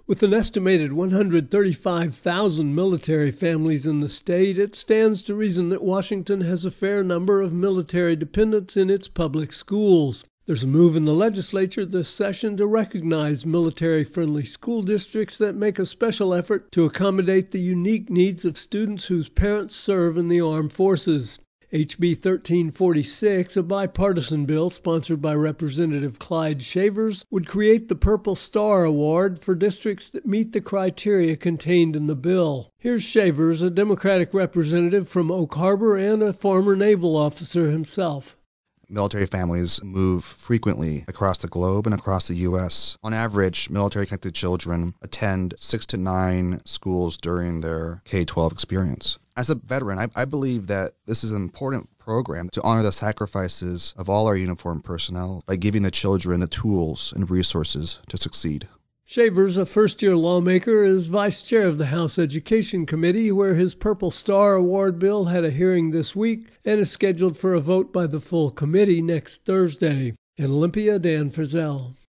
With an estimated 135,000 military families in the state, it stands to reason that Washington has a fair number of military dependents in its public schools. There's a move in the legislature this session to recognize military-friendly school districts that make a special effort to accommodate the unique needs of students whose parents serve in the armed forces. HB 1346, a bipartisan bill sponsored by Representative Clyde Shavers, would create the Purple Star Award for districts that meet the criteria contained in the bill. Here's Shavers, a Democratic representative from Oak Harbor and a former naval officer himself. Military families move frequently across the globe and across the U.S. On average, military-connected children attend 6 to 9 schools during their K-12 experience. As a veteran, I believe that this is an important program to honor the sacrifices of all our uniformed personnel by giving the children the tools and resources to succeed. Shavers, a first-year lawmaker, is vice chair of the House Education Committee, where his Purple Star Award bill had a hearing this week and is scheduled for a vote by the full committee next Thursday. In Olympia, Dan Frizzell.